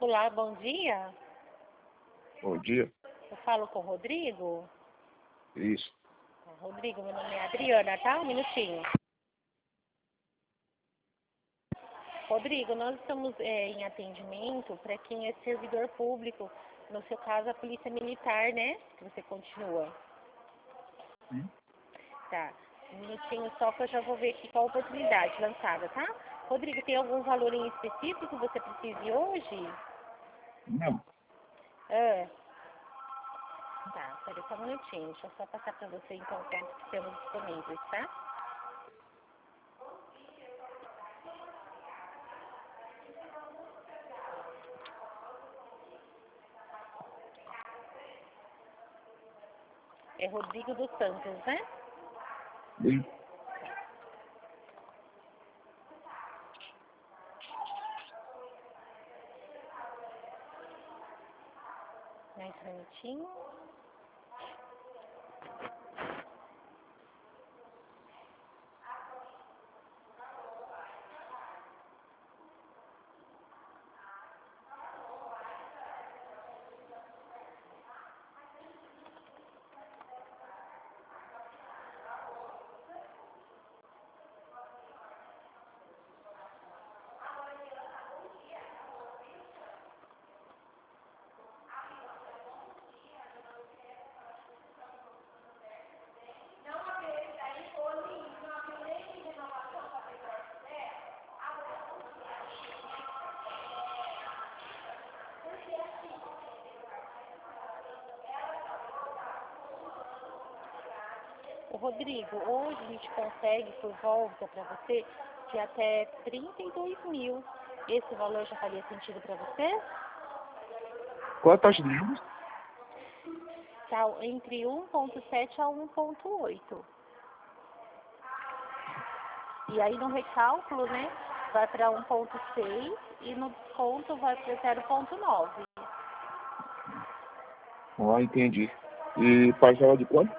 Particular, bom dia. Bom dia. Eu falo com o Rodrigo. Isso. Rodrigo, meu nome é Adriana, tá? Um minutinho. Rodrigo, nós estamos em atendimento para quem é servidor público. No seu caso, a Polícia Militar, né? Que você continua. Sim. Tá. Um minutinho só que eu já vou ver aqui qual a oportunidade lançada, tá? Rodrigo, tem algum valor em específico que você precise hoje? Não. Tá, peraí só um minutinho. Deixa eu só passar para você então quantos que temos disponíveis, tá? É Rodrigo dos Santos, né? Sim. Mais um minutinho. Ô, Rodrigo, hoje a gente consegue por volta para você de até 32 mil. Esse valor já faria sentido para você? Qual a taxa de juros? Tá entre 1,7 a 1,8. E aí no recálculo, né, vai para 1,6 e no desconto vai para 0,9. Ah, entendi. E parcela de quanto?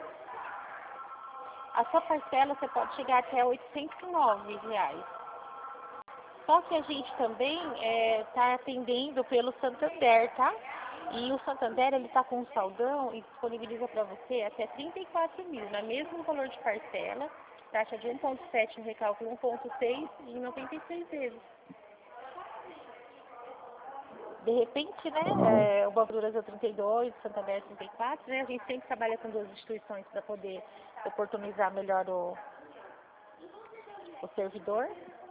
A sua parcela você pode chegar até R$ 809. Só que a gente também está atendendo pelo Santander, tá? E o Santander, ele está com um saldão e disponibiliza para você até 34 mil, no mesmo valor de parcela, taxa de 1,7 no recálculo 1,6 e 96 vezes. De repente, né, o Banco do Brasil 32, o Santander 34, né, a gente sempre trabalha com duas instituições para poder oportunizar melhor o servidor.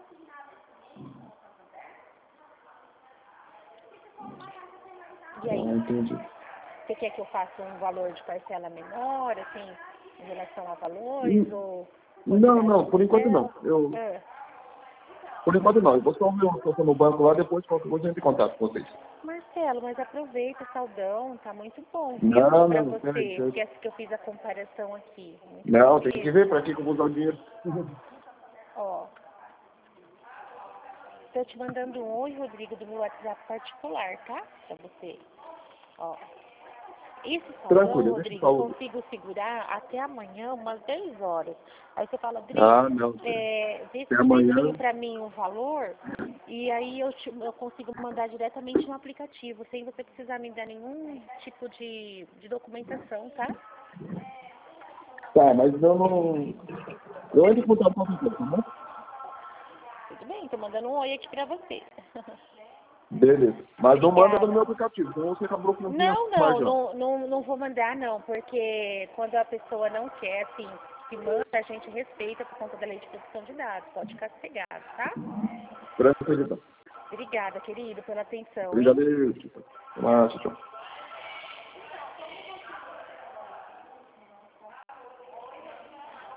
E aí? Entendi. Você quer que eu faça um valor de parcela menor, assim, em relação a valores ou... Não, por enquanto não. Por enquanto não. Eu vou só ver uma situação no banco lá, depois qualquer coisa eu entro em contato com vocês. Marcelo, mas aproveita o saldão, tá muito bom, viu, Não, pra não, você, peraí. que é que eu fiz a comparação aqui. Muito Não, bom tem que mesmo. ver para que eu vou usar o dinheiro. Ó, tô te mandando um oi, Rodrigo, do meu WhatsApp particular, tá? Pra você. Ó, esse saldão, Tranquilo, deixa eu Rodrigo, eu falar. consigo segurar até amanhã, umas 10 horas. Aí você fala, Rodrigo, Ah, não. vê Até se amanhã. direitinho pra mim o valor, e aí eu consigo mandar diretamente no aplicativo, sem você precisar me dar nenhum tipo de documentação, tá? Tá, mas eu não... Eu entro em contato com vocês, tá bom? Tudo bem, tô mandando um oi aqui pra você. Beleza. Mas não manda Obrigada. no meu aplicativo, senão você acabou com Não vou mandar não, porque quando a pessoa não quer, assim, que manda, a gente respeita por conta da lei de proteção de dados, pode ficar sossegado, tá? Tranquilo, então. Obrigada, querido, pela atenção, hein? Obrigado. Tchau.